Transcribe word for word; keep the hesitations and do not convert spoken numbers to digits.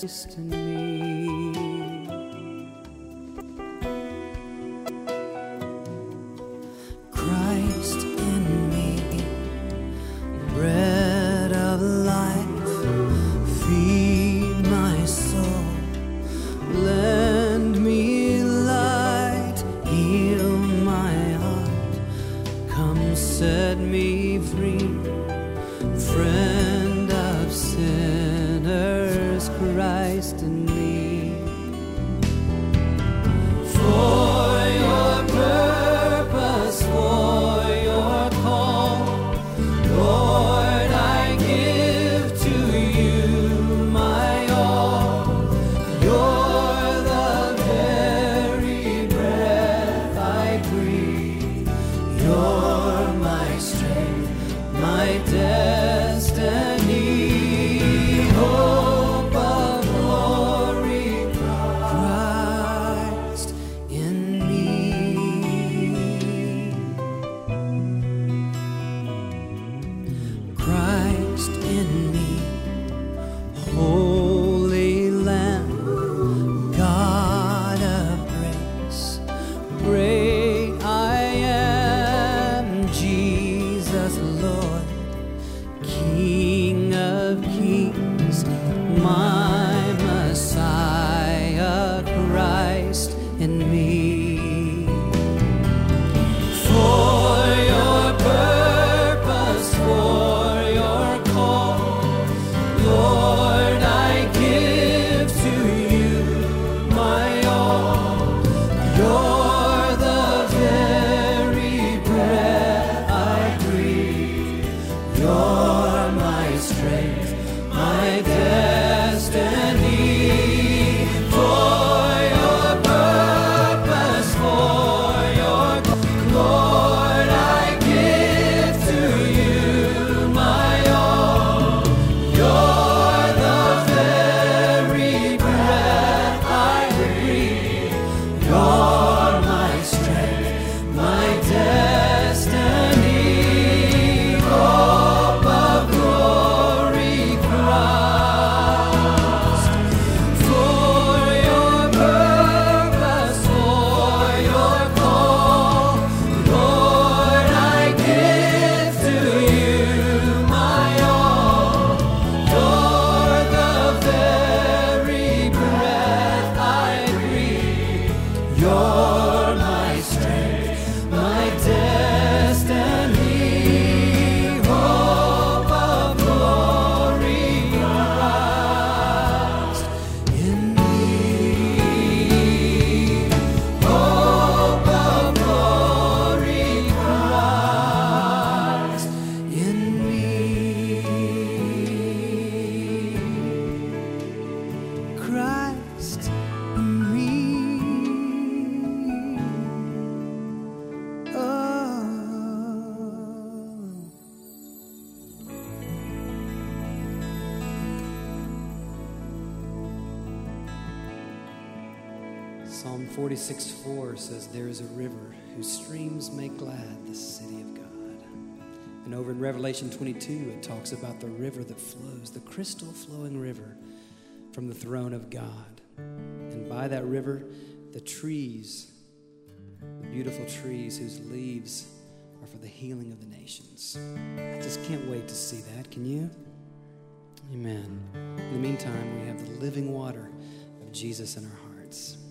Christ in me. Christ in me, bread of life, feed my soul, lend me light, heal my heart, come set me free, friend of sinners, Christ in me. For your purpose, for your call, Lord, I give to you my all. You're the very breath I breathe. You're my strength, my destiny, hope of glory, Christ in me. Christ in me, Holy Lamb, God of grace, great I am, Jesus Lord, King of kings, my Messiah, Christ in me. For your purpose, for your call, Lord, I give to you my all. You're the very breath I breathe. You're my strength, my destiny. For your purpose, for your Lord, I give to you my all. You're the very breath I breathe. You're my strength, my destiny, hope of glory, Christ. For your purpose, for your call, Lord, I give to you my all. You're the very breath I breathe. You're my strength, my destiny, hope of glory, Christ in me. Hope of glory, Christ in me. Christ in me. Oh. Psalm forty-six four says, there is a river whose streams make glad the city of God. And over in Revelation twenty-two, it talks about the river that flows, the crystal flowing river from the throne of God. And by that river, the trees, the beautiful trees whose leaves are for the healing of the nations. I just can't wait to see that. Can you? Amen. In the meantime, we have the living water of Jesus in our hearts.